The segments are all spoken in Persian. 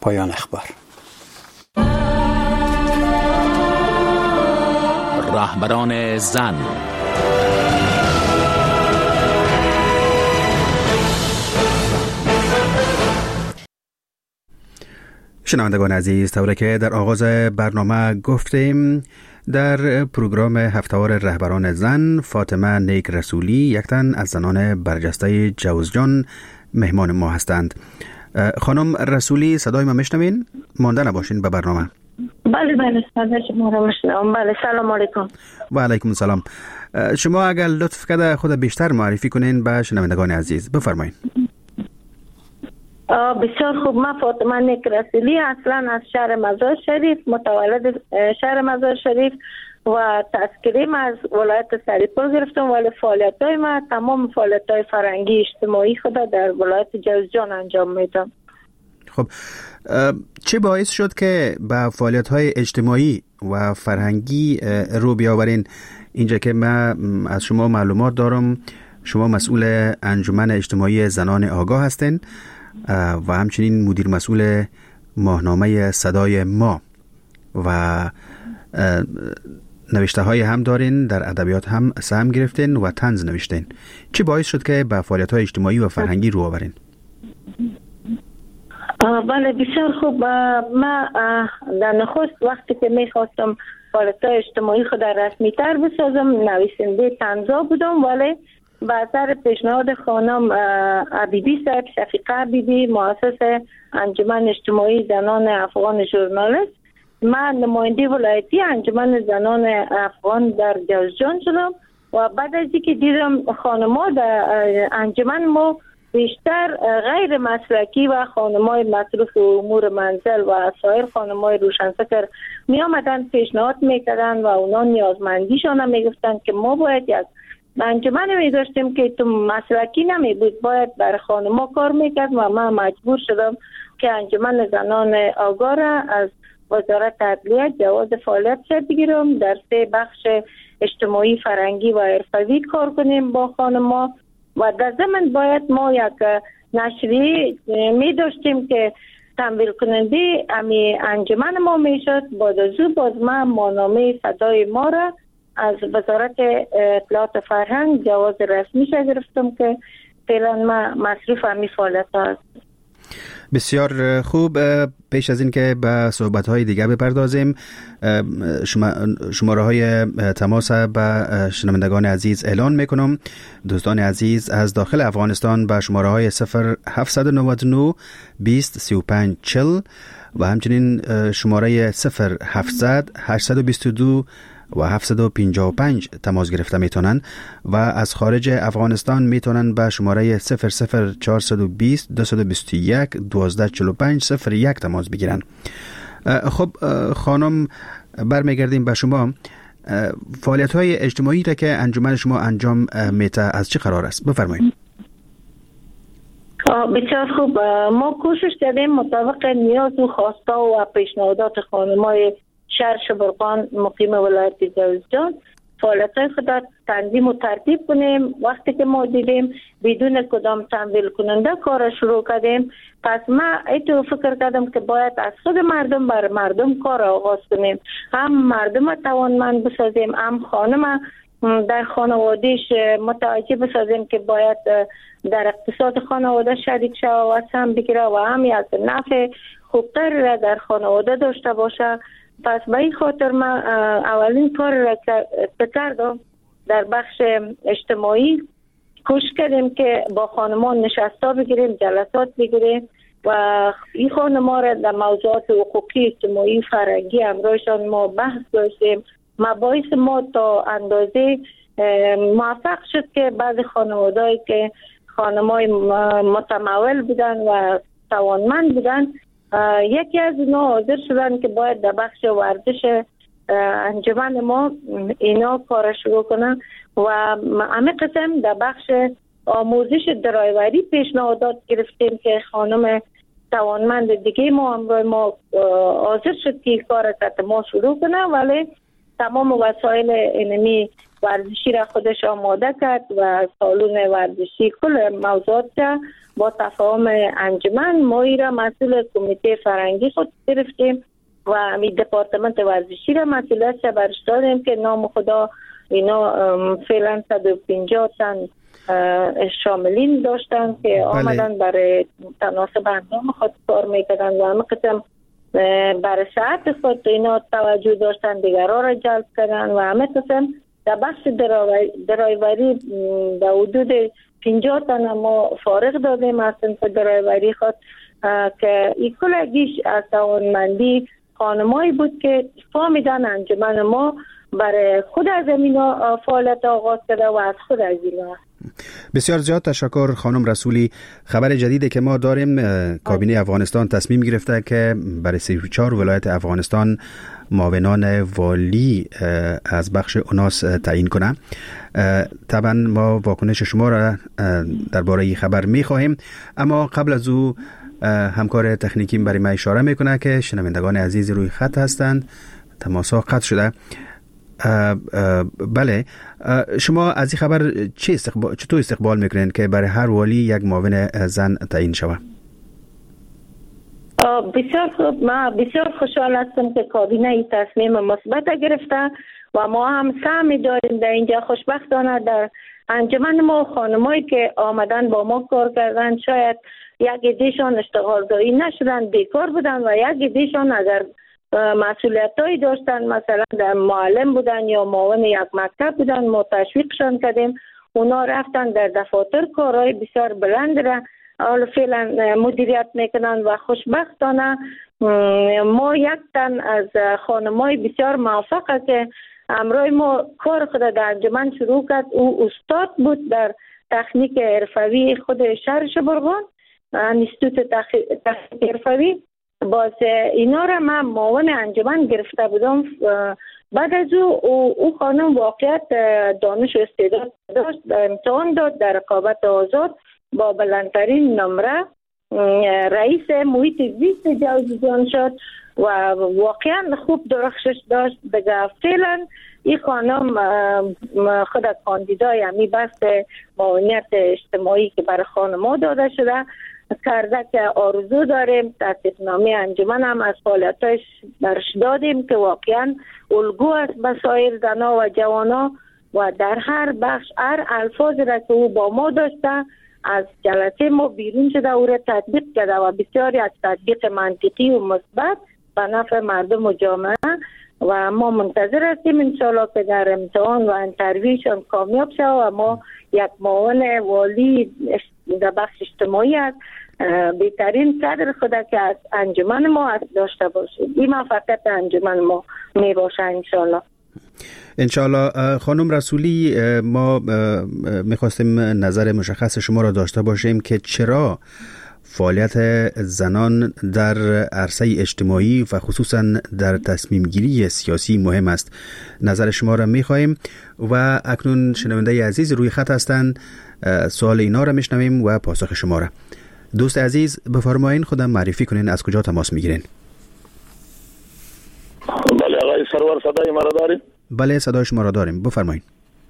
پایان اخبار. رهبران زن. شنوندگان عزیز، طوری که در آغاز برنامه گفتیم، در پروگرام هفته‌وار رهبران زن فاطمه نیک رسولی، یک تن از زنان برجسته جوزجان، مهمان ما هستند. خانم رسولی، صدای ما میشنوین؟ مانده نباشین به برنامه. بله صدای شما را میشنوم. بله، سلام علیکم. و علیکم السلام. شما اگر لطف کرده خود بیشتر معرفی کنین به شنوندگان عزیز، بفرمایید. بسیار خوب. من فاطمه نیک رسولی، اصلا از شهر مزار شریف، متولد شهر مزار شریف و تذکریم از ولایت سریپور گرفتم، ولی فعالیت‌های من تمام فعالیت‌های فرهنگی اجتماعی خود در ولایت جوزجان انجام میدم. خب، چه باعث شد که به فعالیت‌های اجتماعی و فرهنگی رو بیاورین؟ اینجا که من از شما معلومات دارم شما مسئول انجمن اجتماعی زنان آگاه هستین و همچنین مدیر مسئول ماهنامه صدای ما و نوشته های هم دارین، در ادبیات هم سهم گرفتین و طنز نوشتین. چی باعث شد که به فعالیت های اجتماعی و فرهنگی رو آورین؟ بله، بسیار خوب. من در نخست وقتی که میخواستم فعالیت های اجتماعی خود رسمی تر بسازم، نویسنده طنزا بودم، ولی به اثر پیشنهاد خانم عبیدی صاحب، شفیقه عبیدی، مؤسس انجمن اجتماعی زنان افغان ژورنالیست، من نماینده ولایتی انجمن زنان افغان در جوزجان شدم و بعد از اینکه دیدم خانم‌ها در انجمن ما بیشتر غیر مسلکی و خانم‌های مصروف امور منزل و سایر خانم‌های روشنفکر می آمدن پیشنهاد میکردن و اونا نیازمندیشان هم میگفتن که ما باید یک انجمن می داشتیم که تو مسلکی نمی بود، باید برای خانم‌ها کار میکرد و من مجبور شدم که انجمن زنان آگاه را از وزارت عدلیه جواز فعالیت بگیرم، در 3 بخش اجتماعی، فرهنگی و حرفوی کار کنیم با خانم‌ها و در ضمن باید ما یک نشریه می داشتیم که تمویل کننده امی انجمن ما می شد. باز من ماهنامه صدای ما را از وزارت اطلاعات فرهنگ جواز رسمی گرفتم که فعلا من مصروف امی فعالیت هست. بسیار خوب. پیش از این که به صحبت‌های دیگه بپردازیم، شماره‌های تماس به شنوندگان عزیز اعلان میکنم. دوستان عزیز از داخل افغانستان به شماره‌های 0799 20 35 40 و همچنین شماره 0700 822 و 755 تماس گرفته میتونن و از خارج افغانستان میتونن به شماره 00420 221 1245 01 تماس بگیرن. خب خانم، برمیگردیم به شما. فعالیت های اجتماعی را که انجمن شما انجام میده از چه قرار است؟ بفرمایید. بسیار خوب. ما کوشش کردیم مطابق نیاز و خواستا و پیشنهادات خانم‌های شهر شبرغان مقیم ولایت جوزجان فعالیت‌های خود را تنظیم و ترتیب کنیم. وقتی که ما دیدیم بدون کدام تمویل کننده کار شروع کردیم، پس من اینطور فکر کردم که باید از خود مردم بر مردم کار آغاز کنیم، هم مردم توانمند بسازیم، هم خانم در خانوادهش متوجه بسازیم که باید در اقتصاد خانواده شریک شود و سهم بگیره و هم یک نفع خوبتر را در خانواده داشته باشه. پس به این خاطر من اولین کار را کردم در بخش اجتماعی کوشش کردیم که با خانمان نشستا بگیریم، جلسات بگیریم و این خانمان را در موضوعات حقوقی، اجتماعی، فرهنگی همراهشان ما بحث داشتیم. مباحث ما تا اندازه موفق شد که بعضی خانوادهایی که خانمای متمول بودن و توانمند بودن، یکی از اینا حاضر شدن که باید در بخش ورزش انجمن ما اینا کار شروع کنن و همه قسم در بخش آموزش درایوری پیشنهادات گرفتیم که خانم توانمند دیگه ما همراه ما حاضر شد که کار ما شروع کنه، ولی تمام وسایل اینمی ورزشی را خودش آماده کرد و سالن ورزشی کل موضوعات با تفاهم انجمن ما را مسئول کمیته فرهنگی خود گرفتیم و می دپارتمنت ورزشی را مسئولیت برش دادیم که نام خدا اینا فعلا 150 تن شاملین داشتن که آمدن برای تناسب اندام خود کار میکردن و همه قسم برای صحت خود اینا توجه داشتن، دیگرها را جلب کردن و همه قسم در بخش درایوری در حدود 50 تن ما فارغ دادیم از صنف درایوری خود که این کلگیش از توانمندی خانمایی بود که فهمیدن انجمن ما برای خود از اینا فعالیت آغاز کرده و از خود از اینا. بسیار زیاد تشکر خانم رسولی. خبر جدیدی که ما داریم کابینه افغانستان تصمیم گرفته که برای 34 ولایت افغانستان معاونان والی از بخش اوناس تعیین کنه. طبعا ما واکنش شما را درباره این خبر می‌خواهیم، اما قبل از او همکار تکنیکی برای ما اشاره میکنه که شنوندگان عزیز روی خط هستند، تماس‌ها قطع شده. بله، شما از این خبر چطور استقبال میکنین که برای هر والی یک معاون زن تعیین شود؟ بسیار خوب، ما بسیار خوشحال هستم که کابینه این تصمیم مثبت گرفته و ما هم سعی داریم در اینجا. خوشبختانه در انجمن ما خانمایی که آمدن با ما کار کردن شاید یک عده‌شان اشتغالزایی نشدن، بیکار بودن و یک عده‌شان اگر مسئولیتایی داشتن، مثلا در معلم بودن یا معاون یک مکتب بودن، ما تشویقشان کردیم، اونا رفتن در دفاتر کارهای بسیار بلند را حالا فعلا مدیریت میکنن و خوشبختانه ما یک تن از خانمای بسیار موفقه که امروز ما کار خود در انجمن شروع کرد. او استاد بود در تکنیک حرفوی خود شهر شبرغان، انستیتوت تکنیک حرفوی. باز اینا را من معاون انجمن گرفته بودم. بعد از او خانم واقعیت دانش و استعداد داشت، امتحان داد در رقابت آزاد با بلندترین نمره رئیس محیط زیست جوزجان شد و واقعا خوب درخشش داشت. دیگه فعلا این خانم خود کاندیدای همی بحث معاونیت اجتماعی که برای خانم‌ها داده شده کرده که آرزو داریم تاسیسنامه انجمن هم از فعالیتش برش دادیم که واقعا الگو است به سایر زنها و جوانا و در هر بخش هر الفاظ را که او با ما داشته از جلسه ما بیرون شده او را تطبیق کرده و بسیاری از تطبیق منطقی و مثبت به نفع مردم و جامعه و ما منتظر هستیم انشاءالله که در امتحان و انترویوشان کامیاب شد و ما یک معاون والی در بخش اجتماعی است بهترین صدر خدا که از انجمن ما داشته باشیم. این موفقیت انجمن ما می باشه انشاءالله. انشاءالله. خانم رسولی، ما میخواستیم نظر مشخص شما را داشته باشیم که چرا فعالیت زنان در عرصه اجتماعی و خصوصا در تصمیم گیری سیاسی مهم است. نظر شما را میخواهیم و اکنون شنونده عزیز روی خط هستند. سوال اینا را میشنویم و پاسخ شما را. دوست عزیز بفرمایین، خودم معرفی کنین، از کجا تماس میگیرین؟ بله آقای سرور، صدای ما را داریم؟ بله صدای شما را داریم، بفرمایین.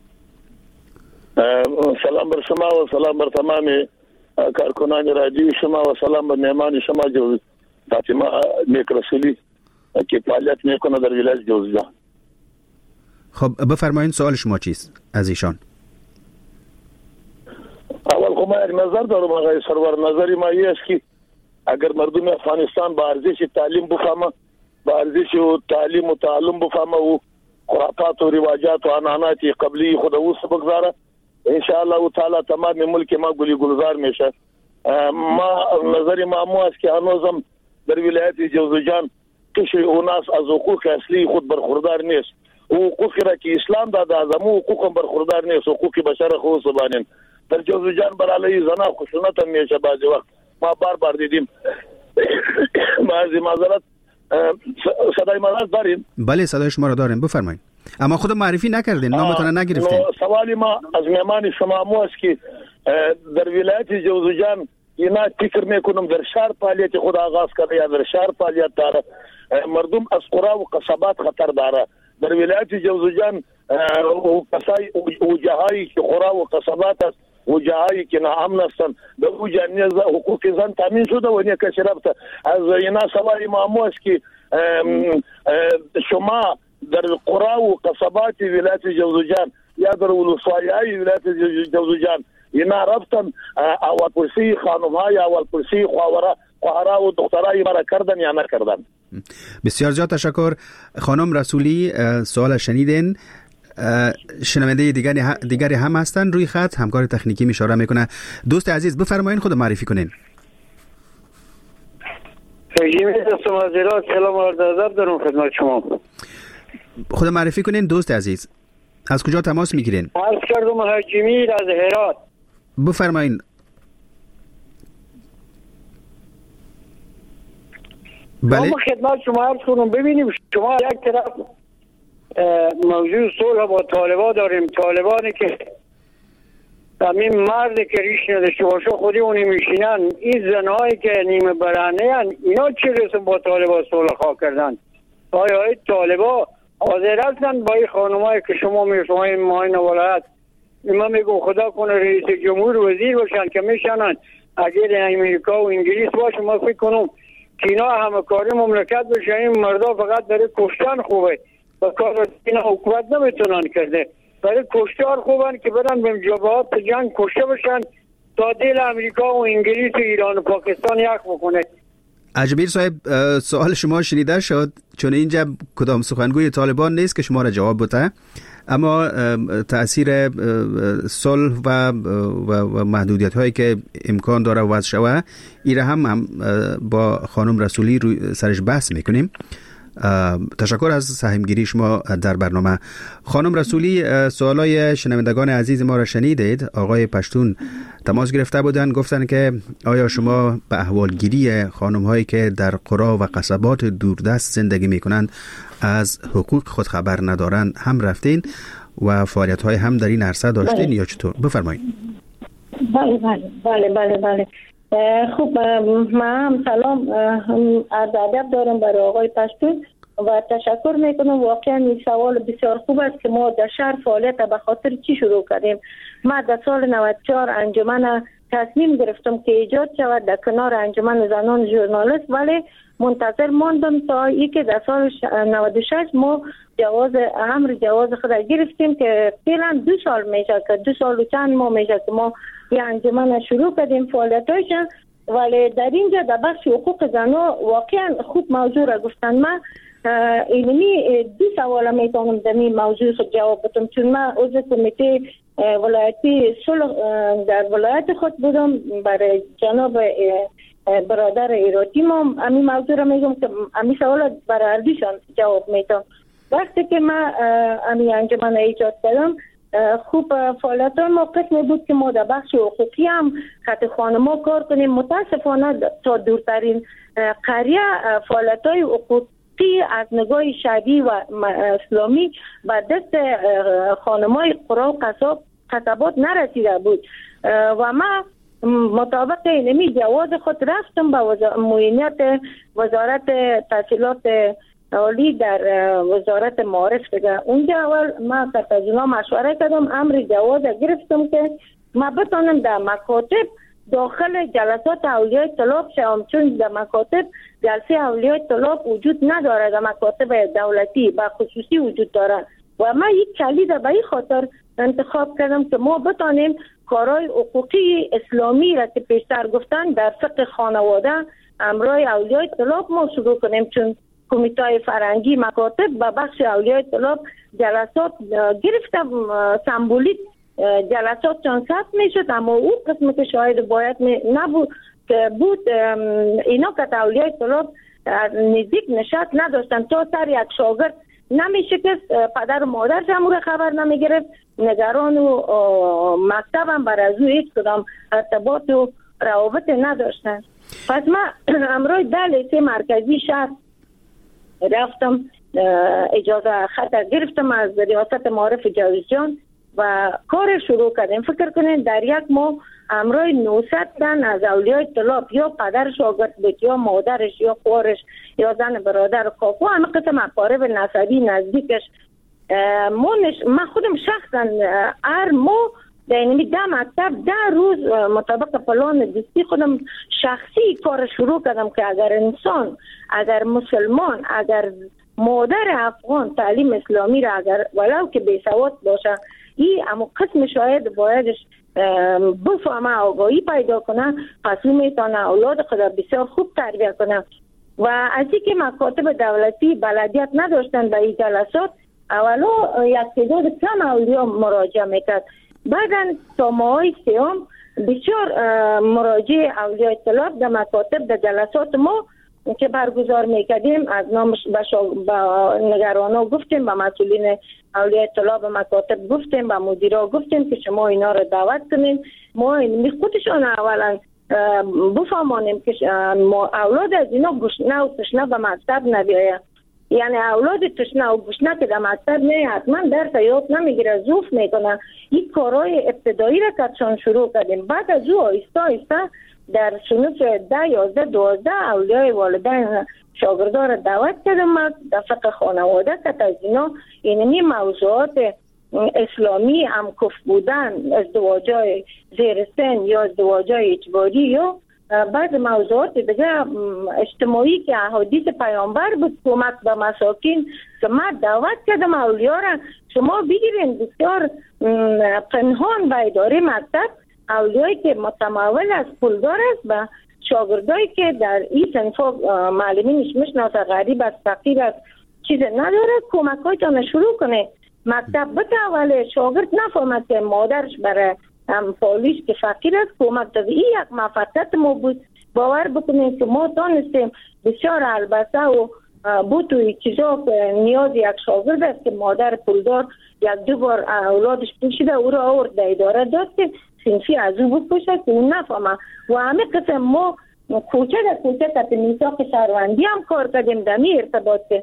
سلام بر شما و سلام بر تمام کارکنان رادیو شما و سلام بر مهمان شما جو فاطمه نیک رسولی که فعالیت میکنه در ولایت جوزجان. خب بفرمایین سوال شما چیست از ایشان؟ اول خب من نظر دارم آقای سرور، نظری ما این است که اگر مردم افغانستان با ارزش تعلیم بفهمه، با ارزش تعلیم و تعلم بفهمه و خرافات و رواجات و عنعنات قبلی خود او بگذاره، ان شاء الله تعالی تمام ملک ما گلی گلزار میشه. ما نظری ما مو است که هنوزم در ولایت جوزجان قشر اوناس از حقوق اصلی خود برخوردار نیست. حقوقی را که اسلام داده از امو حقوق برخوردار نیست، حقوق بشر خود سبانین در جوزجان برای زنان خشونت هم میشه. بعضی وقت ما بار دیدیم. بعضی معذرت، صدای ما داریم؟ بله صدای شما را داریم، بفرمایید. اما خود معرفی نکردین، نامتون نگرفتین. سوالی ما از مهمان شما مو است که در ولایت جوزجان اینا فکر میکنم در شهر فعالیت خود آغاز کرده یا در شهر فعالیت داره، مردم از قرا و قصبات خطر داره. در ولایت جوزجان و کسای او جاهایی که قرا و قصبات است و جاهایی که ناامن هستند به او جنیز حقوق زن تامین شده و نه کسی رفته از اینا سوال امام است که شما در قرا و قصبات ولایت جوزجان یا در ولسوالی‌های ولایت جوزجان اینا رفتن اول پرسی خانم‌های اول پرسی خواهرها و دخترای مرا کردن یا نکردن. بسیار زیاد تشکر خانم رسولی. سوال شنیدین. شنونده دیگری هم هستن روی خط، همکار تکنیکی اشاره میکنه. دوست عزیز بفرمایید خود معرفی کنین. سلام و ادب دارم خدمت شما. خود معرفی کنین دوست عزیز. از کجا تماس میگیرین؟ عرض کردم حاجی از هرات. بفرمایید. بله. ما خدمت شما عرض کنم ببینیم شما یک طرف موضوع صلح با طالبان داریم، طالبانی که همین مرد که ریش نداشته باشه خودی اونی میشینن، این زنهایی که نیمه برهنه هن اینا چه رسم با طالبان صلح خواه کردن؟ آیا طالبان حاضر هستن با این خانمایی که شما میفهمین ماین ولایت اینا میگو خدا کنه رئیس جمهور وزیر باشن که میشنن اگر امریکا و انگلیس باشه ما فکر کنم که اینا همه کاری مملکت بشه، این مردا فقط داره کشتن خوبه و کار اینا حکومت نمیتونن کرده، برای کشتار خوبن که برن به جبهات جنگ کشته بشن تا دل امریکا و انگلیس و ایران و پاکستان یک بکنه. اجمیر صاحب سوال شما شنیده شد، چون اینجا کدام سخنگوی طالبان نیست که شما را جواب بده، اما تأثیر صلح و محدودیت هایی که امکان داره وضع شوه ایره هم با خانم رسولی روی سرش بحث میکنیم. تشکر از سهمگیری شما در برنامه. خانم رسولی سوالای شنوندگان عزیز ما را شنیدید. آقای پشتون تماس گرفته بودن، گفتن که آیا شما به احوالگیری خانم هایی که در قرا و قصبات دوردست زندگی میکنند از حقوق خود خبر ندارن هم رفتین و فعالیت های هم در این عرصه داشتین یا چطور؟ بفرمایید. بله. خوب، من سلام عرض ادب دارم برای آقای پشتون و تشکر میکنم. واقعا این سوال بسیار خوب است که ما در شهر فعالیت به خاطر چی شروع کردیم. ما در سال 94 انجمن تصمیم گرفتم که ایجاد شود در کنار انجمن زنان ژورنالیست، ولی منتظر ماندم تا اینکه در سال 96 ما جواز خود گرفتیم که فعلا 2 سال میشه که 2 سال و چند ماه میشه که ما یه انجمن شروع کردیم فعالیتایش، ولی در اینجا در بخش حقوق زنان واقعا خوب موضوع را گفتن. من اینمی 2 سوال میتونم در این موضوع خود جواب بدم، چون من عضو کمیته ولایتی صلح در ولایت خود بودم برای جناب برادر ایراتی. ما همین موضوع را میگم که همین سوال برای اردیشان جواب میتونم. وقتی که من همین انجمن ایجاد کردم خوب فعالیت ما قسمی بود که ما در بخش حقوقی هم خط خانما کار کنیم. متاسفانه تا دورترین قریه فعالیت های حقوقی از نگاه شعبی و اسلامی به دست خانمای قرا و قصبات نرسیده بود و ما مطابق اینمی جواز خود رفتم به معینیت وزارت تحصیلات عالی در وزارت معارف دیگه. اونجا اول ما تجربه مشوره کردم، امر جواز گرفتم که ما بتونم در مکاتب داخل جلسات اولیای طلاب شوم، چون در مکاتب جلسه اولیای طلاب وجود نداره، در مکاتب دولتی و خصوصی وجود داره و ما یک کلید به این خاطر انتخاب کردم که ما بتونیم کارهای حقوقی اسلامی را که پیشتر گفتن در فقه خانواده امرای اولیای طلاب ما شروع کنیم، چون کمیته فرنگی مکاتب و بخش اولیای طلاب جلسات گرفتم سمبولیک جلسات چون ثبت میشد، اما اون قسم که شاید باید نبود که بود اینا که اولیای طلاب نزدیک نشست نداشتن تا سر یک شاگرد نمیشه که پدر و مادرش هم خبر نمیگرفت، نگران و مکتب هم بر از او هیچ کدام ارتباط و روابط نداشتن. پس من امروز در لیسه مرکزی شهر رفتم، اجازه خط گرفتم از ریاست معارف جوزجان و کار شروع کردیم. فکر کنین در یک ماه امروز 900 تن از اولیای طلاب یا پدر شاگرد بود یا مادرش یا خورش یا زن برادر و کاکو همه قسم اقارب نسبی نزدیکش من خودم شخصا هر ماه در اینمی 10 مکتب 10 روز مطابق پلان دستی خودم شخصی کار شروع کردم که اگر انسان، اگر مسلمان، اگر مادر افغان تعلیم اسلامی را اگر ولو که بیسواد باشه این اما قسم شاید بایدش بفهمه، آگاهی پیدا کنه، پس او میتونه اولاد خود بسیار خوب تربیت کنه. و از اینکه مکاتب دولتی بلدیت نداشتن به این جلسات، اولا یک تعداد کم اولیا مراجعه میکرد، بعدا تا ماهای سیام بسیار مراجع اولیاء طلاب در مکاتب در جلسات ما که برگزار میکردیم از نامش به نگرانا گفتیم، به مسئولین اولیاء طلاب مکاتب گفتیم، به مدیرا گفتیم که شما اینا رو دعوت کنین، ما خودشان اولا بفهمانیم که اولاد از اینا گشنه و تشنه به مکتب نبیاید. یعنی اولاد تشنه و گشنه که در مکتب نه حتما درس یاد نمیگیره، زوف میکنه. این کارهای ابتدایی را که شروع کردیم، بعد از او آیسته آیسته در صنف 10 11 12 اولیای والدین شاگردا را دعوت کردم در فقه خانواده که از اینا اینمی موضوعات اسلامی همکف بودن، ازدواجای زیر سن یا ازدواجای اجباری یا بعض موضوعات دیگه اجتماعی که احادیث پیامبر بود، کمک به مساکین، که من دعوت کردم اولیا را شما بگیرین. بسیار پنهان به اداره مکتب اولیایی که متمول از پولدار است و شاگردایی که در این صنفا معلمینش میشناسه، غریب است، فقیر است، چیز نداره، کمک هایتان شروع کنه. مکتب بتاوله شاگرد نفهمد که مادرش برای پالیش که فقیر است کمک داده. این یک مفقت ما بود. باور بکنید که ما دانستیم بسیار البته و بود توی چیزا که نیاز یک شاگرد است که مادر پولدار 1-2 بار اولادش پوشیده او را آورد در اداره داد که صنفی از او بپوشد که اون نفهمه. و همه قسم ما کوچه در کوچه تحت میثاق شهروندی هم کار کردیم. در می ارتباط که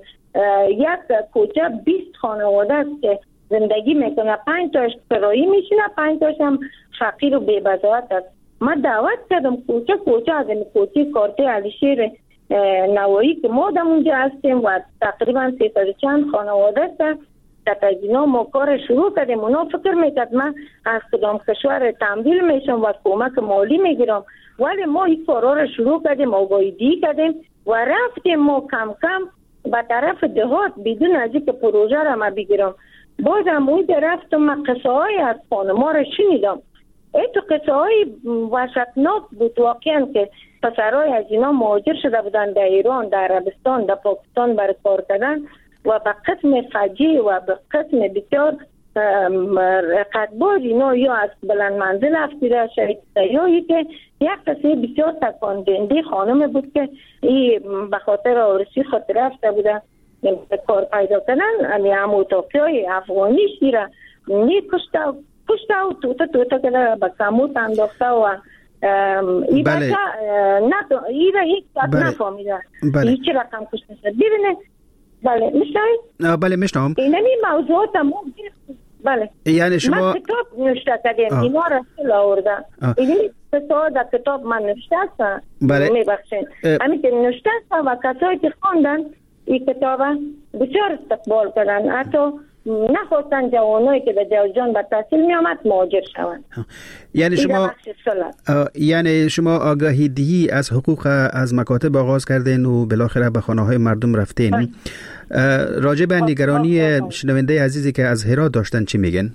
یک کوچه 20 خانواده است که زندگی میکنه، 5 تاش کرایی میشینه، 5 تاش هم فقیر و بی‌بضاعت است. من دعوت کردم کوچه از این کوچه کارته علیشیر نوایی که ما در اونجا هستیم و تقریبا 300 چند خانواده است که از اینا ما کار شروع کردیم. اونا فکر میکرد من از کدام کشور تمویل میشم و کمک مالی میگیرم، ولی ما این کارا رو شروع کردیم، آگاهی کردیم و رفتیم ما کم کم به طرف دهات بدون از اینکه پروژه را ما بگیرم. بازم اون رفتم من قصه های از خانما را شنیدم. این تو قصه های وحشتناک بود واقعا که پسرهای از اینا مهاجر شده بودن در ایران، در عربستان، در پاکستان برای کار کردن و به قسم فجیع و به قسم بسیار رقتباز اینا یا از بلند منزل افتیده شهید یا که یک قصه بسیار تکاندهنده خانم بود که این به خاطر آرسی خود رفته بوده کار پیدا کردن. همه اتاقی افغانی شیره کشته و توتا که به کموت انداخته و این بچه این را یک نفهمیده هیچ رقم کشته شد. ببینه بله میشنوید؟ بله میشنوم. اینمی موضوعات ما بله یعنی شما من کتاب نوشته کردیم اینا را سل آوردم. اینمی در کتاب من نوشته هستم. بله میبخشین همین که نوشته هستم و کسایی که خوندن این کتاب بسیار استقبال کردن، حتی نخواستن جوانایی که به جوزجان به تحصیل می آمد مهاجر شوند. یعنی شما آگاهی دهی از حقوق از مکاتب آغاز کردین و بالاخره به خانه های مردم رفتین. راجع به نگرانی شنونده عزیزی که از هرات داشتن چی میگن؟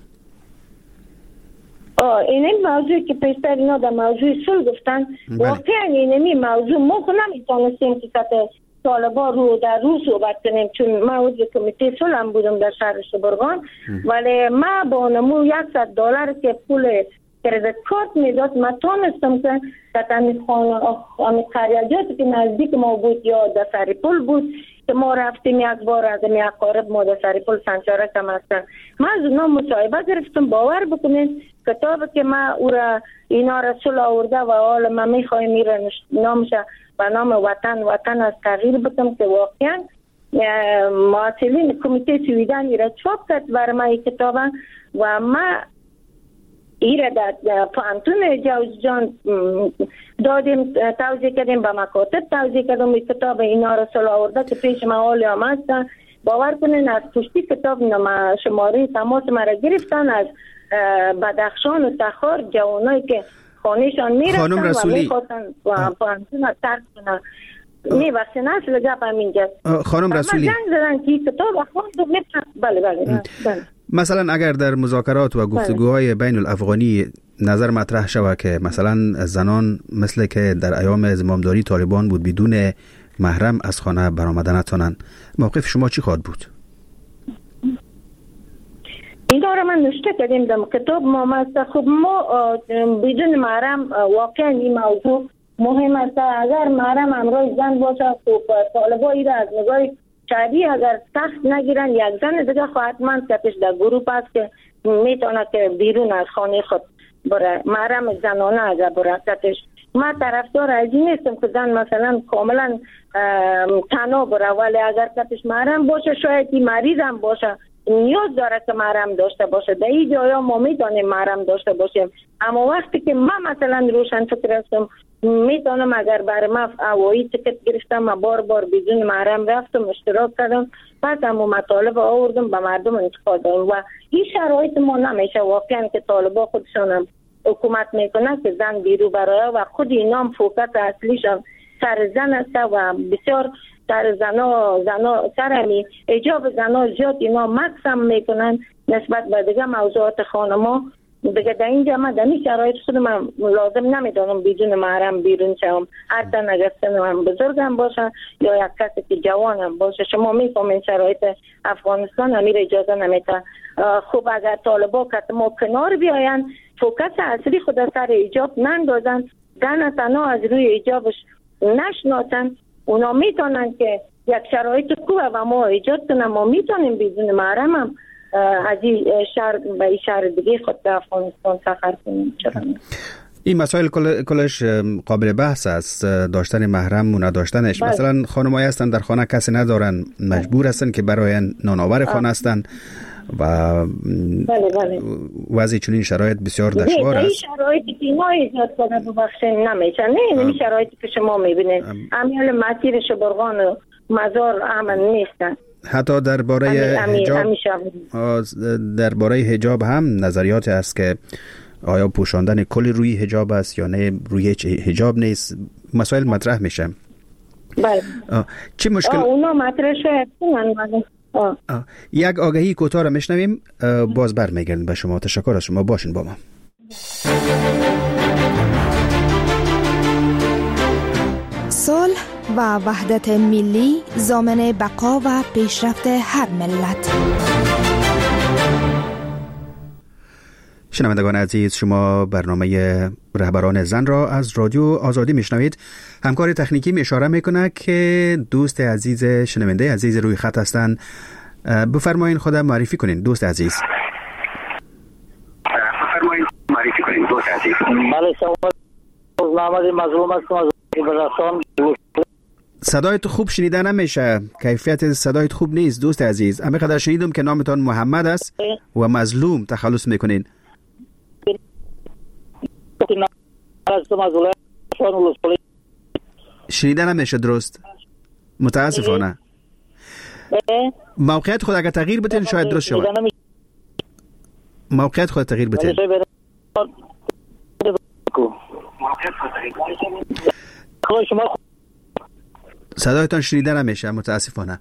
این موضوعی که پیشتر اینا در موضوع صلح گفتن واقعا اینمی موضوع ما خود نمیتونستیم که طالبا رو در رو صحبت کنیم، چون من عضو کمیته صلح هم بودم در شهر شبرغان، ولی ما با نمو $100 که پول کردیت کارت میداد من تونستم که در همین خریجاتی که نزدیک ما بود یا در سریپل بود که ما رفتیم یک بار از این اقارب ما در سریپل سنچارک هم هستن، من از اونا مصاحبه گرفتم. باور بکنید کتابی که من او را اینا را صلح آورده و حالا من میخوایم این را نامشه به نام وطن از تغییر بکنم که واقعا معطلین کمیته سویدن را چاپ کرد برای من این کتاب و من این را در پانتون جوزجان دادیم، توضیح کردیم به مکاتب توضیح کردم این کتاب اینا را صلح آورده که پیش من حالی هم هستن باور کنین از پشتی کتاب شماره تماس مرا گرفتن از بدخشان و تخار، جوانایی که خانهشان میرفتن و میخواستن پانسون ترک کنن. نه وقتی نسل گپ همینجاست. خانم رسولی جنگ زدن که کتاب خواند. بله. مثلا اگر در مذاکرات و گفتگوهای بین الافغانی نظر مطرح شود که مثلا زنان مثل که در ایام زمامداری طالبان بود بدون محرم از خانه برآمدن نتونن، موقف شما چی خواهد بود؟ این داره من نوشته کردیم در کتاب ما خب ما بدون محرم واقعا این موضوع مهم است. اگر محرم همراه زن باشه خب طالبا این را از نگاه شادی اگر سخت نگیرن یک زن دیگه حتما کتش در گروه است که میتونه که بیرون از خانه خود بره. محرم زنانه اگر بره کتش. ما طرفدار از این نیستم که زن مثلا کاملا تنها بره، ولی اگر کتش محرم باشه شاید این مریض هم باشه نیاز داره که محرم داشته باشه. در این جایا ما میتونیم محرم داشته باشیم، اما وقتی که من مثلا روشن فکر هستم میتونم اگر برای ما هوایی تکت گرفتم و بار بدون محرم رفتم اشتراک کردم، پس هم مطالب آوردم به مردم انتقاد دادم و این شرایط ما نمیشه. واقعا که طالبا خودشون هم حکومت میکنه که زن بیرو برای و خود اینا هم فوکس اصلیشان سر زن است و بسیار سر زنا سرمی ایجاب زنا زیاد اینا مقسم میکنن نسبت به دیگه موضوعات خانما. دیگه در اینجا من در این شرایط خودم لازم نمیدانم بدون محرم بیرون شم، حتی اگر سنم بزرگم باشه یا یک کسی که جوانم باشه. شما میفهمین شرایط افغانستان امیر اجازه نمیده. خب اگر طالبا که ما کنار بیاین فوکس اصلی خود سر ایجاب نندازن، زن تنها از روی ایجابش نشناسن، اونا میتونن که یک شرایط خوبه و ما ایجاد کنن. ما میتونیم بدون محرم هم از این شهر به این شهر دیگه خود به افغانستان سفر کنیم. این مسائل کلش قابل بحث است، داشتن محرم و نداشتنش. مثلا خانمایی هستن در خانه کسی ندارن، مجبور هستن که برای نانآور خانه هستن و وضع چنین شرایط بسیار دشوار است. این شرایطی که ما ایجاد کنه ببخشین نمیشه. نه این شرایطی که شما میبینید امیال مسیر شبرغان و مزار امن نیستن. حتی درباره حجاب هم نظریات است که آیا پوشاندن کل روی حجاب است یا نه روی حجاب نیست. مسائل مطرح میشه. بله. چه مشکل؟ اونا مطرح شد. یک آگهی کوتاه را میشنویم، باز برمیگردیم به شما. تشکر از شما، باشین با ما. صلح و وحدت ملی ضامن بقا و پیشرفت هر ملت. شنوندگان عزیز، شما برنامه رهبران زن را از رادیو آزادی میشنوید. همکار تکنیکی می اشاره میکنه که دوست عزیز شنونده عزیز روی خط هستند. بفرمایید خود معرفی کنین دوست عزیز. بله محمد مظلوم هستم از برسان. صدای تو خوب شنیده نمیشه، کیفیت صدایت خوب نیست دوست عزیز. همه قدر شنیدم که نامتان محمد است و مظلوم تخلص میکنین. شنیده نمیشه درست، متاسفانه. موقعیت خود اگر تغییر بتین شاید درست شود. موقعیت خود تغییر بتین. صدایتان شنیده نمیشه متاسفانه.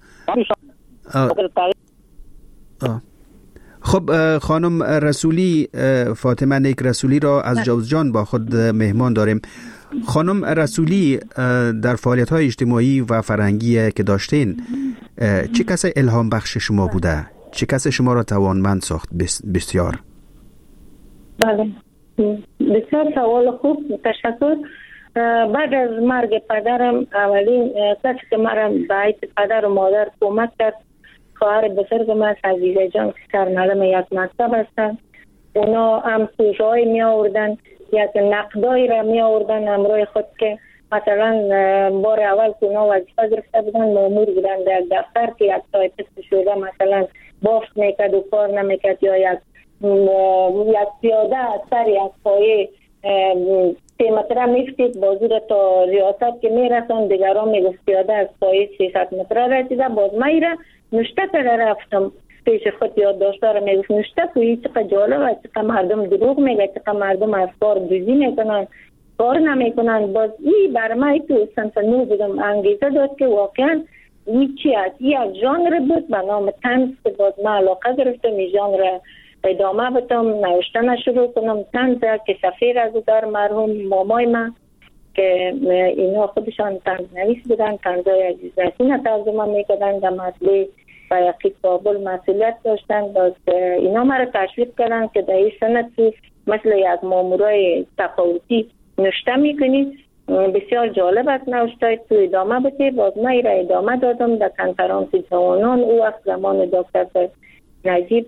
خب خانم رسولی، فاطمه نیک رسولی را از جوزجان با خود مهمان داریم. خانم رسولی، در فعالیت‌های اجتماعی و فرهنگی که داشتین چه کسی الهام بخش شما بوده؟ چه کسی شما را توانمند ساخت؟ بسیار. بله بسیار سوال خوب، تشکر. بعد از مرگ پدرم اولین کسی که مرا به پدر و مادر کمک کرد خواهر بزرگم است، عزیزه جان، که سرمعلم یک مکتب هستند. اونا هم سوژه‌ای می آوردن، یک نقدایی را می آوردن همراه خود که مثلا بار اول که اونا وظیفه گرفته بودن مامور بودن در دفتر که یک تایپیست شده مثلا بافت میکرد و کار نمیکرد، یا یک پیاده از سر یک پایه 3 متر میفتید بازو را تا ریاست که میرسون، دیگران میگفت پیاده از پای 300 متر رسیده. باز من را نشته تا رفتم پیش خود یادداشت را میگفت نشته توی چقدر جالب، چقدر مردم دروغ میگه، چقدر مردم از کار دوزی میکنن، کار نمیکنن. باز این بر من تو سنتنو بودم انگیزه داد که واقعا این چی است. این از ژانر بود به نام طنز که باز من علاقه گرفتم این ژانر ادامه بدم، نوشتن شروع کنم. طنز که سفیر از در مرحوم مامای من که اینا خودشان طنز نویس بودن، طنزهای عزیزرسین ترجمه میکردن در مطبع و یکی کابل مسئولیت داشتن. باز اینا مرا تشویق کردن که در این سنت مثل یک مامورای تفاوتی نوشته میکنید، بسیار جالب است نوشته تو ادامه بده. باز من را ادامه دادم در کنفرانس جوانان. او وقت زمان دکتر نجیب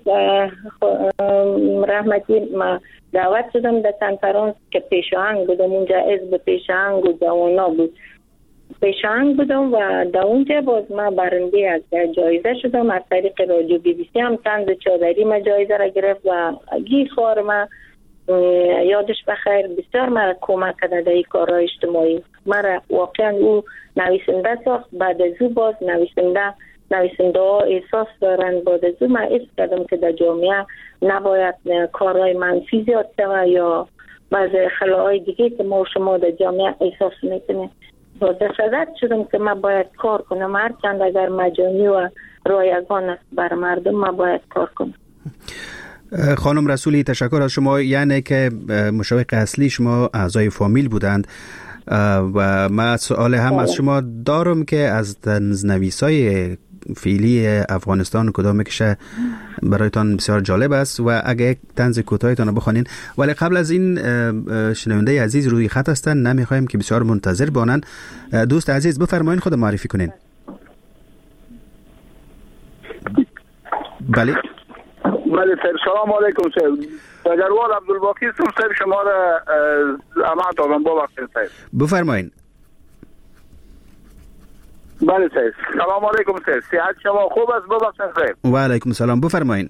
رحمتی ما دعوت شدم در کنفرانس که پیشاهنگ بودم. اونجا حزب پیشاهنگ و جوانا بود، پیشاهنگ بودم و در اونجا باز ما برنده از جایزه شدم. از طریق رادیو BBC هم طنز چادری ما جایزه را گرفت و گی خوار ما یادش بخیر بسیار مرا کمک کرده در این کارهای اجتماعی. مرا واقعا او نویسنده ساخت. بعد از او باز نویسنده ها احساس دارند. بعد از او من حس کردم که در جامعه نباید کارهای منفی زیاد شود یا بعضی خلاهای دیگه که ما و شما در جامعه احساس میکنیم. باز صدت شدم که من باید کار کنم، هرچند اگر مجانی و رایگان است بر مردم من باید کار کنم. خانم رسولی تشکر از شما. یعنی که مشوق اصلی شما اعضای فامیل بودند و من سوال هم از شما دارم که از طنزنویسای فعلی افغانستان کدام کشه برایتان بسیار جالب است و اگه یک طنز کوتاهتان بخوانین. ولی قبل از این شنونده عزیز روی خط هستن، نمیخوایم که بسیار منتظر بانن. دوست عزیز بفرمایین خود معرفی کنین. بله سر سلام علیکم سر دگروال عبدالباقی سر شما را امانت آدم با وقت سر بفرمایین. بله سر سلام علیکم سر صحت شما خوب است ببخشید سر. و علیکم سلام بفرمایین.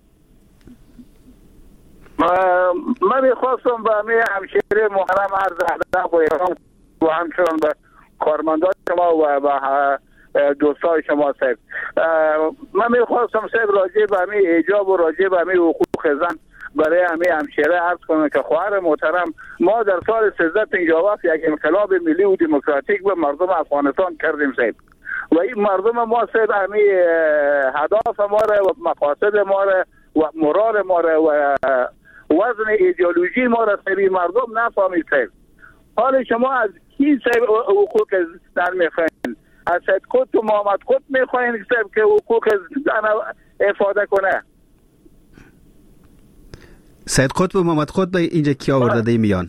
من میخواستم به همه همشهری محرم عرض ادب و احترام و همچنان به کارمندان شما و به دوستای شما صاحب. من میخواستم صاحب راجع به همه ایجاب و راجع به همه حقوق زن برای همه همشهری عرض کنم که خواهر محترم ما در سال 1357 یک انقلاب ملی و دموکراتیک به مردم افغانستان کردیم صاحب و این مردم ما صاحب همه هدف ما را و مقاصد ما را و مراد ما را و وزن ایدئولوژی ما را صاحب مردم نفهمید صاحب. حال شما از کی صاحب حقوق زن میخواین؟ از سید قطب و محمد قطب میخواین که حقوق زن افاده کنه؟ سید قطب و محمد قطب اینجا کی آورده میان؟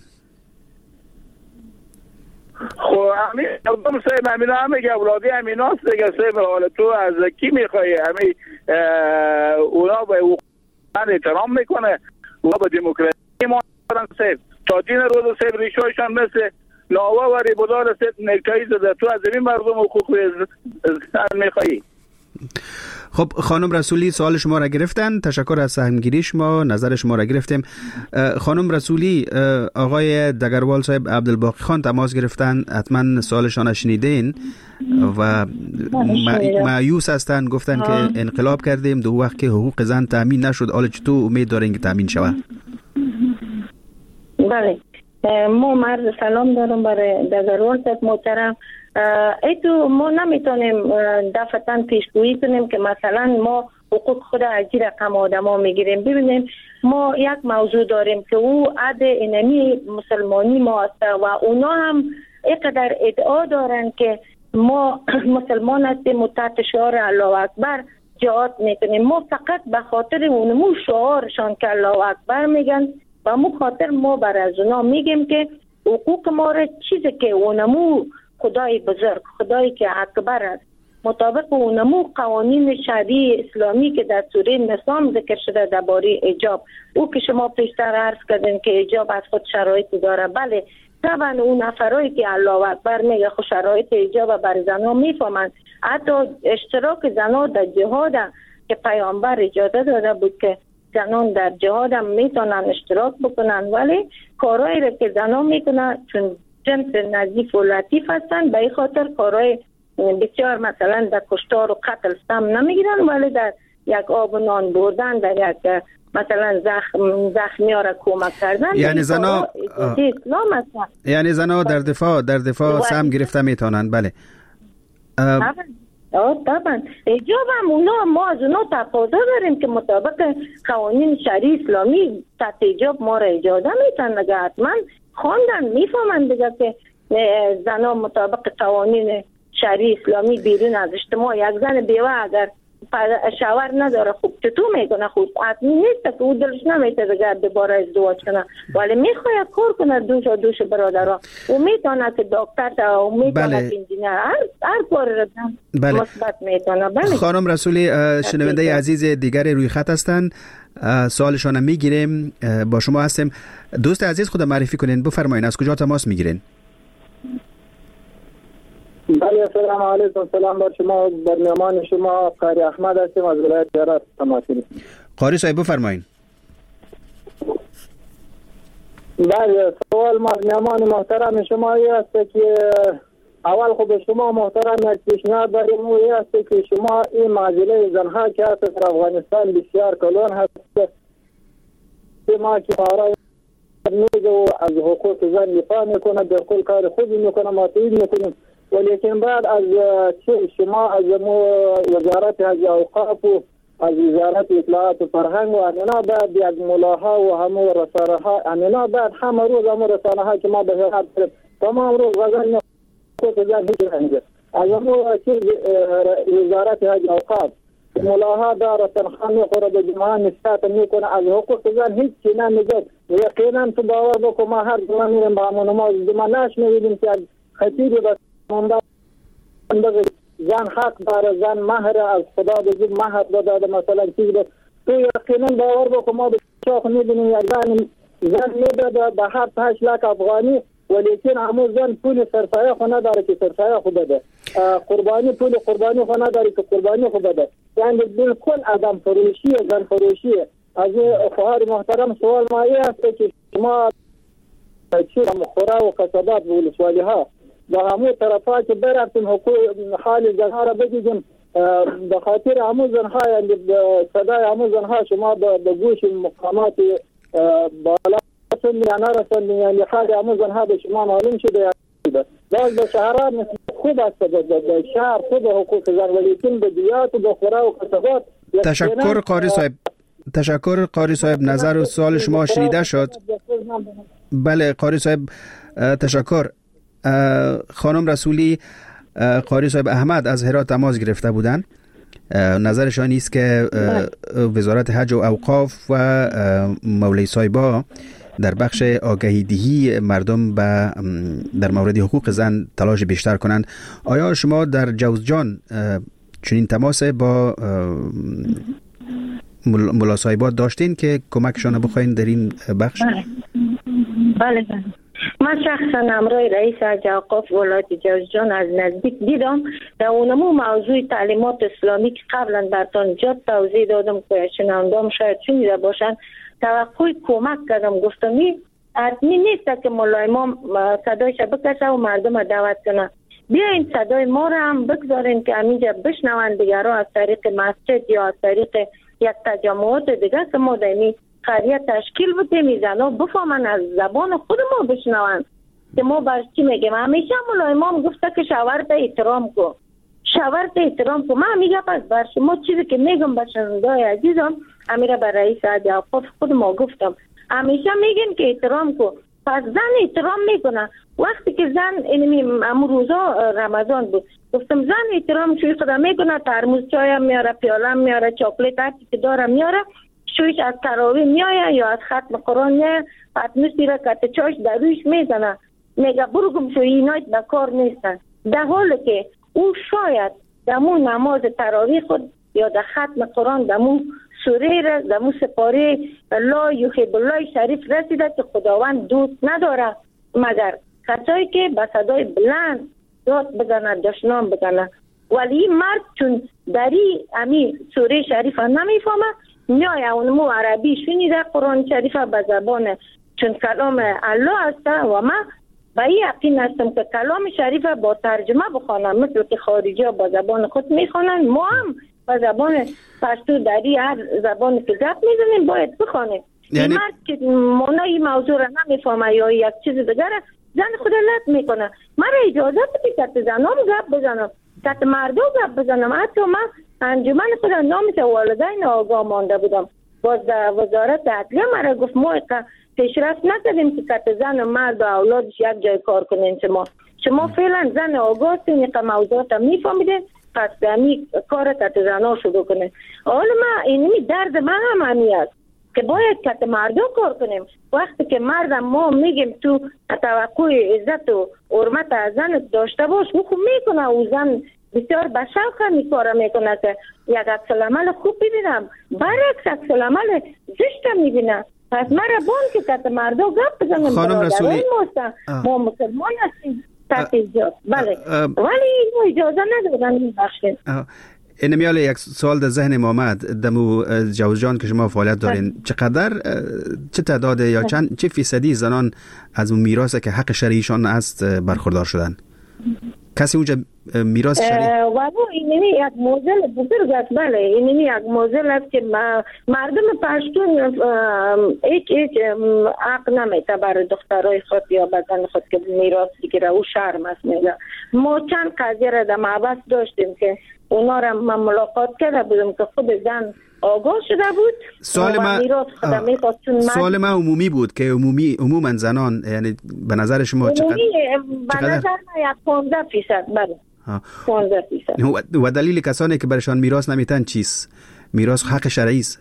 خب همین مردم صاحب همینا همه اولادی همیناست دیگه صاحب. حالا تو از کی میخوایی؟ همین اونا به حقوق زن احترام میکنه و به دموکراسی ما صاحب تا دین روز صاحب ریشایشان مثل ناوا و ریبودار صاحب نکتایی زده. تو از این مردم حقوق زن میخوایی؟ خب خانم رسولی سوال شما را گرفتن. تشکر از سهمگیری شما، نظر شما را گرفتیم. خانم رسولی آقای دگروال صاحب عبدالباقی خان تماس گرفتن، حتما سوالشان شنیدین و مایوس هستن. گفتن که انقلاب کردیم دو وقت که حقوق زن تامین نشد، حالا چطور امید دارین که تامین شود؟ بله ما مرد سلام دارم برای دگروال صاحب محترم. ایتو ما نمیتونیم دفعتاً پیشگویی کنیم که مثلا ما حقوق خود از این رقم آدم ها میگیریم. ببینیم ما یک موضوع داریم که او عد اینمی مسلمانی ما است و اونا هم اینقدر ادعا دارن که ما مسلمان هستیم و تحت شعار الله اکبر جهاد میکنیم. ما فقط به خاطر اونمو شعارشان که الله اکبر میگن و مو خاطر ما بر از اونا میگیم که حقوق ما را چیزی که اونمو خدای بزرگ، خدایی که اکبر است، مطابق اونمو قوانین شرعی اسلامی که در سوره نظام ذکر شده درباره حجاب، او که شما پیشتر عرض کردین که حجاب از خود شرایطی داره. بله طبعا اون نفرایی که الله اکبر میگه خود شرایط حجاب بر زنها میفهمند. حتی اشتراک زنها در جهاد که پیامبر اجازه داده بود که زنان در جهاد هم میتونن اشتراک بکنن، ولی کارهایی را که زنان میکنه چون جنس نظیف و لطیف هستن، به این خاطر کارهای بسیار مثلا در کشتار و قتل سم نمیگیرن، ولی در یک آب و نان بردن، در یک مثلا زخمی ها را کمک کردن. یعنی زنا در دفاع سم گرفته میتونن. بله طبعا ایجاب هم ما از اونا تقاضا داریم که مطابق قوانین شرعی اسلامی تحت ایجاب ما را اجازه میتن. نگه حتما خواندن میفهمن دیگه که زنا مطابق قوانین شرعی اسلامی بیرون از اجتماع، یک زن بیوه اگر شوهر نداره خوب چطور میکنه؟ خود حتمی نیست که او دلش نمیته دیگه دوباره ازدواج کنه، ولی میخواد کار کنه دوش برادرها و میتونه که دکتر تا و میتونه که انجینیر هر کار رو مثبت میتونه. بله خانم رسولی، شنونده عزیز دیگر روی خط هستند، سوالشان میگیریم. با شما هستیم. دوست عزیز خود معرفی کنین، بفرمایید از کجا تماس میگیرین؟ بله سلام علیکم. سلام بر شما، بر مهمان شما قاری احمد هستیم از ولایت هرات تماس میگیریم. قاری صاحب بفرمایید. بله سوال ما مهمان محترم شما است که اول خود شما محترم یک پیشنهاد داریم و است که شما این معضله زنها که هست در افغانستان بسیار کلان هست، ما که برای میگه و از حقوق زن دفاع میکنه، در کل کار خوبی میکنه، ما تایید میکنیم، ولیکن بعد از شما از وزارت حج اوقاف و از وزارت اطلاعات و فرهنگ و امینا بعد یک ملاها و همو رسانه ها امینا بعد همه روز همو رسانه ها که ما به هرات تمام روز غزل زن هیچ رنگه از همو وزارت حج اوقاف ملاها داره تنخواه میخوره به جمعه نسبت میکنه، از حقوق زن هیچ چی نمیگه. یقینا تو باور بکن ما هر جمعه میریم با همون نماز جمعه میبینیم که خطیبی بس زن حق داره، زن مهر از خدا بزرگ مهر داده مثلا چیز بس. تو یقینا باور بکن ما به شاخ میبینیم یک زن میداده به هر 8 لک افغانی، ولیکن همون زن پول سرسایه خو نداره که سرسایه خو بده، قربانی پول قربانی خو نداره که قربانی خو بده. یعنی بالکل آدم فروشیه، زن فروشیه. از خواهر محترم سوال ما است که شما چی مخوره و کسبات و ولسوالی ها با همون طرفا که برفتیم حقوق حال زنها را بگیدیم، به خاطر همون زنها یعنی صدای همون زنها شما به گوش مقامات بالا سندی یا نرسندی، یعنی حال همون زنها به شما معلوم شده. باز به شهرها خوب است، به شهر خوب حقوق زن، ولیکن به دیات و به خوره و کسبات. تشکر قاری صاحب. تشکر قاری صاحب، نظر و سوال شما شنیده شد. بله قاری صاحب تشکر. خانم رسولی، قاری صاحب احمد از هرات تماس گرفته بودن. نظرشان نیست که وزارت حج و اوقاف و مولوی صاحبا در بخش آگهی دهی مردم در مورد حقوق زن تلاش بیشتر کنند. آیا شما در جوزجان چنین تماس با ملا صاحبا داشتین که کمکشان بخواین در این بخش؟ بله. من شخصا همراه رئیس حج اوقاف ولایت جوزجان از نزدیک دیدم. در اونمو موضوع تعلیمات اسلامی که قبلا براتون جا توضیح دادم که شنوندام شاید شنیده باشن، توقع کمک کردم. گفتم حتمی نیست که مولای ما صدایش بکشه و مردم دعوت کنه، بیاین صدای ما را هم بگذارین که همینجا بشنوند دیگرها از طریق مسجد یا از طریق یک تجمعات دیگه که ما دایمی قریه تشکیل بودیم، زنها بفهمن از زبان خود ما بشنوند که ما برش چی میگیم. همیشه مولای امام گفته که شوهرت احترام کو، شوهرت احترام کو. من میگم پس بر شما چیزی که میگم به شنوندای عزیزم امیره بر رئیس حج اوقاف خود ما گفتم، همیشه میگن که احترام کو. پس زن احترام میکنه. وقتی که زن امو روزا رمضان بود گفتم زن احترام شوی خدا میکنه، ترموز چای هم میاره، پیاله هم میاره، چاکلیت هرچی که داره میاره، شویش از تراویح میایه یا از ختم قرآن میایه، پتنوس میره کت چاش در رویش میزنه، میگه برو گم شو، اینایت به کار نیستن. در حالی که او شاید دمو نماز تراویح خود یا در ختم قرآن دمو سوره را دمو سپاره لا یحب الله شریف رسیده که خداوند دوست نداره مگر کسایی که به صدای بلند داد بزنه، دشنام بزنه. ولی این مرد چون دری امی سوره شریف نمیفهمه، میای اونمو عربی شنیده قرآن شریف به زبان چون کلام الله است و من به این یقین هستم که کلام شریف با ترجمه بخوانم، مثل که خارجی ها با زبان خود میخوانند، ما هم با زبان پشتو دری هر زبانی که گپ میزنیم باید بخوانیم. یعنی مرد که معنای موضوع را نمیفهمه یا یک چیز دیگر زن خود لط میکنه. من اجازه بدید که زنام گپ بزنم، که مردم گپ بزنم. حتی من انجمن خود نامت والدین آگاه مانده بودم. باز وزارت عدلیه مرا گفت ما پیشرفت نکردیم که زن و مرد و اولادش یک جای کار کنین. شما فعلا زن آگاه هستین که موضوعات میفهمیدین، پس همی کار که زنها شروع کنین. حالا من اینمی درد من هم همی است که باید که مردم کار کنیم. وقتی که مردم ما میگیم تو توقع عزت و حرمت از زن داشته باش، او خوب میکنه. او زن بسیار بشوق می کار میکنه که یک عکس العمل خوب ببینم، برعکس عکس العمل زشت میبینه. پس من را بان که مردم گپ بزنم. خانم رسولی ما مسلمان هستیم تحت ایجاد، بله، ولی اینو اجازه ندادن میبخشید. این میاله یک سوال در ذهن ما آمد. دمو جوز جان که شما فعالیت دارین، چقدر چه تعداد یا چه فیصدی زنان از اون میراثی که حق شرعیشان است برخوردار شدن؟ کسی اونجا میراث شرعی؟ والا اینمی یک موزل بزرگ است. بله، اینمی یک موزل است که مردم پشتون هیچ حق نمیده برای دخترای خود یا بدن خود که میراث بگیره. او شرم است میگه. ما چند قضیه را در معبس داشتیم که اونا را من ملاقات کرده بودم که خود زن آگاه شده بود. سوال من عمومی بود که عموما زنان، یعنی به نظر شما چقدر؟ به نظر من 15%. بله 15%. و دلیل کسانی که برشان میراث نمیتن چیست؟ میراث حق شرعی است.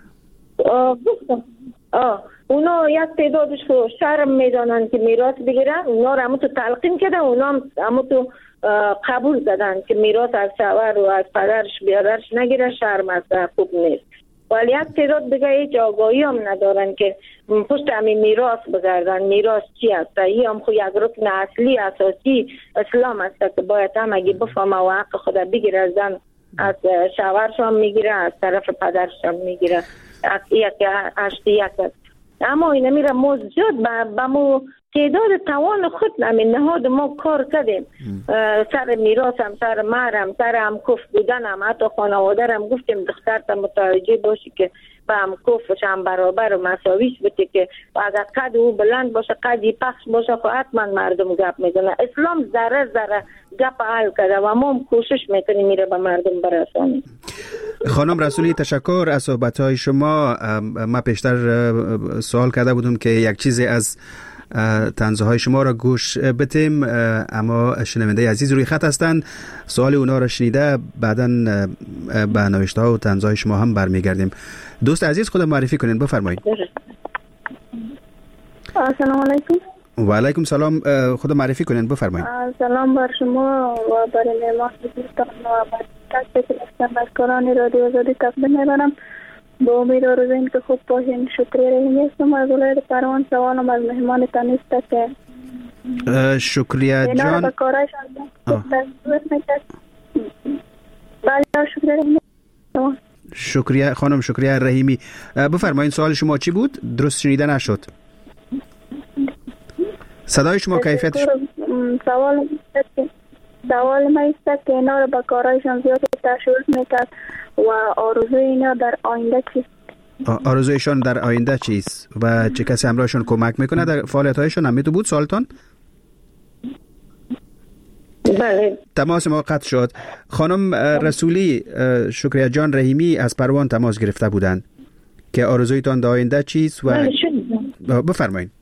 اونا یک تعدادش رو شرم میدانن که میراث بگیرن، اونا رو همون تو تلقین کردن، اونا همون تو قبول دادن که میراث از شوهر و از پدرش بیادرش نگیره، شرم است، خوب نیست. ولی یک تعداد دیگه هیچ آگاهی هم ندارن که پشت همین میراث بگردن. میراث چی است؟ این هم خود یک رکن اصلی اساسی اسلام است که باید هم اگه بفهمه و حق خود بگیره. از زن از شوهرش هم میگیره، از طرف پدرش هم میگیره. یک اشتی است. اما این میره موجود به مو تعداد توان خود همین نهاد ما کار کردیم. سر میراث هم، سر مهر هم، سر هم کف بودن هم، حتی خانواده هم گفتیم دختر تا متوجه باشی که با هم کفش هم برابر و مساویش بده، که اگر قد او بلند باشه قدی پخش باشه خب حتما مردم گپ میزنه. اسلام ذره گپ حل کرده و ما هم کوشش میکنیم میره به مردم برسانیم. خانم رسولی تشکر از صحبت‌های شما. ما پیشتر سوال کرده بودم که یک چیزی از طنزهای شما را گوش بدیم، اما شنونده عزیز روی خط هستند. سوال اونا را شنیده بعداً به نوشته ها و طنزهای شما هم برمیگردیم. دوست عزیز خود معرفی کنین، بفرمایید. السلام علیکم. و علیکم سلام. خود معرفی کنین، بفرمایید. سلام بر شما و برای مهمان دوستان و تک تک بازیگران رادیو آزادی تقدیم می‌کنم. با امید آرزویم که خوب باشین. شکریه رحیمی هستم از ولایت پروان. سوالم از مهمان تنیست که شکریه جان. شکریه خانم، شکریه رحیمی. بفرمایید سوال شما چی بود؟ درست شنیده نشد. صدای شما کیفیتش سوال ما است که اینا رو با کارایشان زیاد تشویق میکرد و آرزوی اینا در آینده چیست؟ آرزویشان در آینده چیست و چه کسی همراهشون کمک میکنه در فعالیت‌هایشون؟ هم بود سوالتان؟ بله. تماس ما قطع شد. خانم رسولی، شکریه جان رحیمی از پروان تماس گرفته بودند که آرزویتان در آینده چیست و بفرمایید.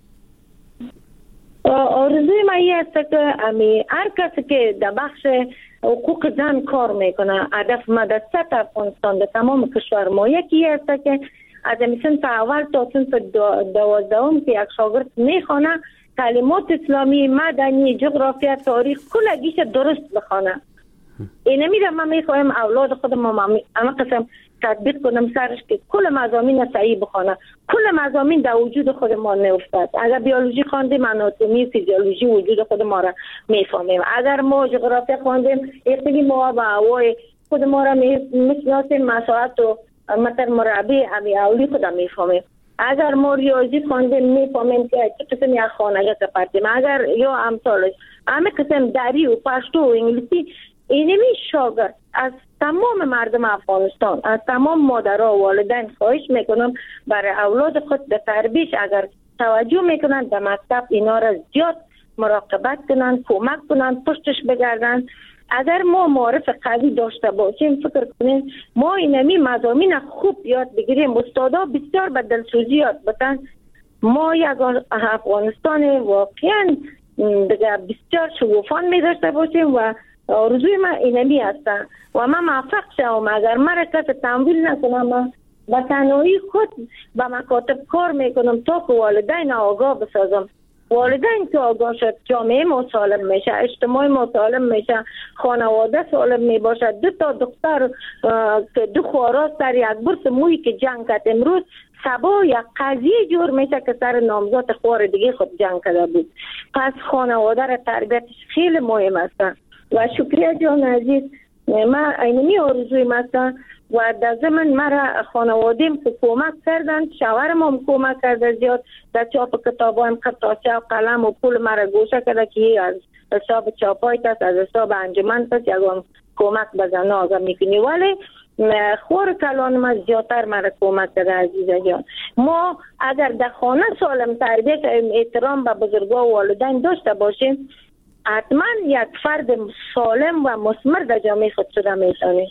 آرزوی من است که هر کسی که در بخش حقوق زن کار میکنه، هدف ما در سطح افغانستان در تمام کشور ما یکی است که از صنف اول تا صنف 12 که یک شاگرد میخونه کلمات اسلامی، مدنی، جغرافیا، تاریخ کلگیش درست بخونه. اینه میره ما میخوایم اولاد خودم اما قسم تطبیق کنم سرش که کل مضامین صحیح بخونه. کل مضامین در وجود خود ما نیفتد. اگر بیولوژی خواندیم آناتومی فیزیولوژی وجود خود ما را میفهمیم. اگر ما جغرافیا خواندیم اقلیم ما و هوای خود ما را میشناسیم. مساحت و متر مربع اولی خود میفهمیم. اگر ما ریاضی خواندیم میفهمیم که چه قسم یک خانه سپردیم، اگر یا امثالش همه قسم دری و پشتو و انگلیسی. اینمی شاگرد از تمام مردم افغانستان، از تمام مادرها و والدین خواهش میکنم برای اولاد خود به تربیت اگر توجه میکنن به مکتب اینا را زیاد مراقبت کنن، کمک کنن، پشتش بگردن. اگر ما معرف قوی داشته باشیم، فکر کنیم ما اینمی مضامین خوب یاد بگیریم، استادا بسیار به دلسوزی یاد بدن، ما یک افغانستان واقعا دیگه بسیار شگوفان می داشته باشیم و آرزوی من اینمی هستن و من موفق شوم. اگر من کس تمویل نکنم، با تنهایی خود به مکاتب کار میکنم تا که والدین آگاه بسازم. والدین که آگاه شد، جامعه ما سالم میشه، اجتماع ما سالم میشه، خانواده سالم میباشه. 2 تا دختر که 2 خوارا سر یک برس مویی که جنگ کرد، امروز سبا یک قضیه جور میشه که سر نامزاد خوار دیگه خود جنگ کرده بود. پس خانواده را تربیتش خیلی مهم است. و شکریه جان عزیز، من اینمی آرزوی هستم و در زمن مرا خانوادیم که کمک کردن، شوهرم هم کمک کرده زیاد در چاپ کتاب هم خطاچه و قلم و پول مرا گوشه کرده که از حساب چاپایت است، از حساب انجمن است، یکم کمک بزنه آگه میکنی. ولی خور کلان ما زیادتر مرا کمک کرده عزیزه جان. ما اگر در خانه سالم تربیت احترام به بزرگا و والدین داشته باشیم، حتما یک فرد سالم و مثمر در جامعه خود شده میتونه.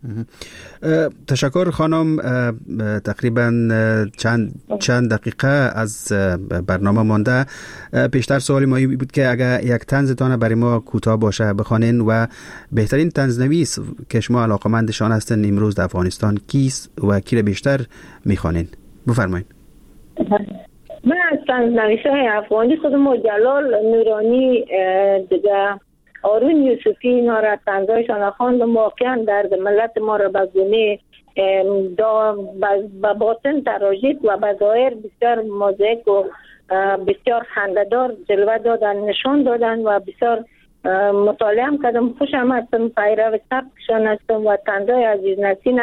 تشکر خانم. تقریبا چند دقیقه از برنامه مانده. پیشتر سوالی ما بود که اگر یک طنزتان برای ما کوتاه باشه بخوانین و بهترین طنزنویس که شما علاقمندشان هستن امروز در افغانستان کیست و کی را بیشتر میخوانین؟ بفرمایید. من از طنزنویس‌های افغانی خودم جلال نورانی دیگه آرون یوسفی اینا را طنزایشان خواندم. واقعا درد ملت ما را به گونه به باطن تراژیک و به ظاهر بسیار موزیک و بسیار خنده‌دار جلوه دادن، نشان دادن و بسیار مطالعه کردم. خوشم هستم، پیرو سبکشان هستم و طنزای عزیز نسین